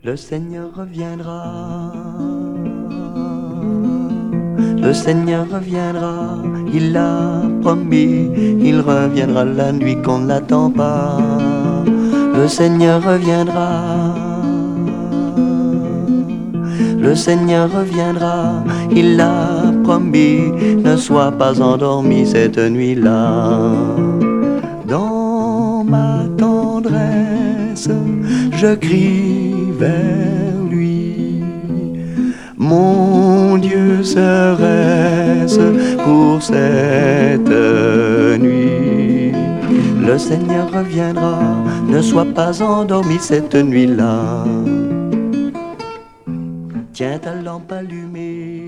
Le Seigneur reviendra, le Seigneur reviendra, il l'a promis, il reviendra la nuit qu'on ne l'attend pas. Le Seigneur reviendra, le Seigneur reviendra, il l'a promis, ne sois pas endormi cette nuit-là. Dans ma tendresse, je crie vers lui. Mon Dieu, serait-ce pour cette nuit? Le Seigneur reviendra, ne sois pas endormi cette nuit-là. Tiens ta lampe allumée,